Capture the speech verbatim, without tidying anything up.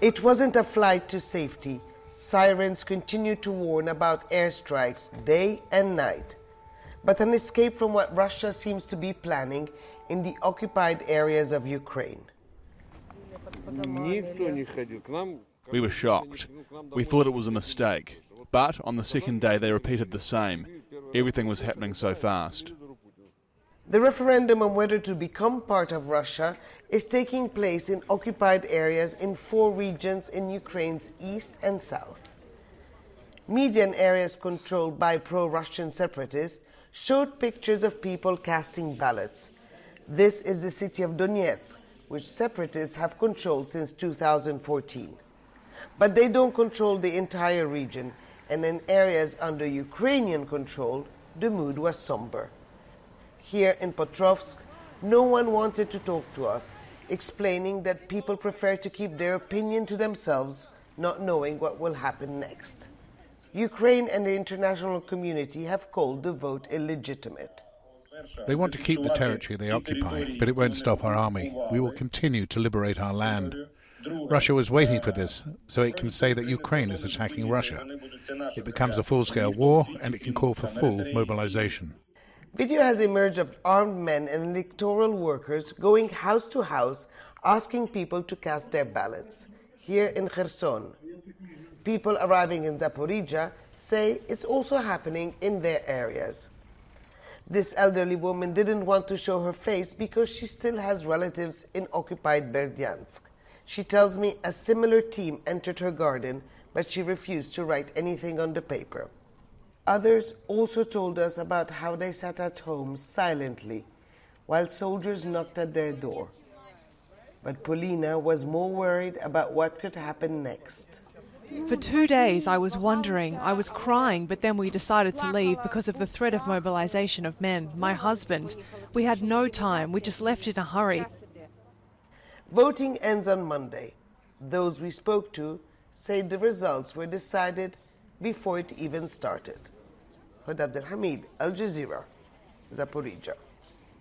It wasn't a flight to safety. Sirens continued to warn about airstrikes day and night, but an escape from what Russia seems to be planning in the occupied areas of Ukraine. We were shocked. We thought it was a mistake. But on the second day they repeated the same. Everything was happening so fast. The referendum on whether to become part of Russia is taking place in occupied areas in four regions in Ukraine's east and south. Media in areas controlled by pro-Russian separatists showed pictures of people casting ballots. This is the city of Donetsk, which separatists have controlled since two thousand fourteen. But they don't control the entire region, and in areas under Ukrainian control, the mood was somber. Here in Petrovsk, no one wanted to talk to us, explaining that people prefer to keep their opinion to themselves, not knowing what will happen next. Ukraine and the international community have called the vote illegitimate. They want to keep the territory they occupy, but it won't stop our army. We will continue to liberate our land. Russia was waiting for this, so it can say that Ukraine is attacking Russia. It becomes a full-scale war, and it can call for full mobilization. Video has emerged of armed men and electoral workers going house to house, asking people to cast their ballots. Here in Kherson, people arriving in Zaporizhia say it's also happening in their areas. This elderly woman didn't want to show her face because she still has relatives in occupied Berdyansk. She tells me a similar team entered her garden, but she refused to write anything on the paper. Others also told us about how they sat at home silently while soldiers knocked at their door. But Polina was more worried about what could happen next. For two days I was wondering, I was crying, but then we decided to leave because of the threat of mobilization of men. My husband, we had no time, we just left in a hurry. Voting ends on Monday. Those we spoke to say the results were decided before it even started. Huda Abdelhamid, Al Jazeera, Zaporizhia.